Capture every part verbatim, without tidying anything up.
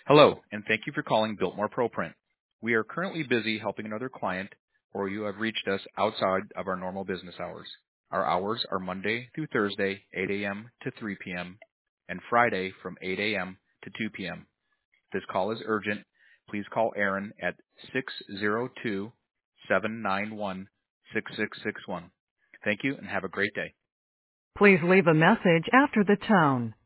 Hello, and thank you for calling Biltmore ProPrint. We are currently busy helping another client, or you have reached us outside of our normal business hours. Our hours are Monday through Thursday, eight a.m. to three p.m., and Friday from eight a.m. to two p.m. If this call is urgent, please call Aaron at six zero two, seven nine one, six six six one. Thank you, and have a great day. Please leave a message after the tone.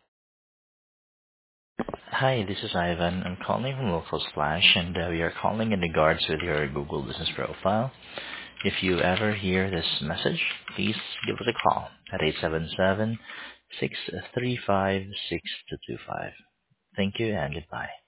Hi, this is Ivan. I'm calling from Local Splash, and uh, we are calling in regards with your Google Business Profile. If you ever hear this message, please give us a call at eight seven seven, six three five, six two two five. Thank you and goodbye.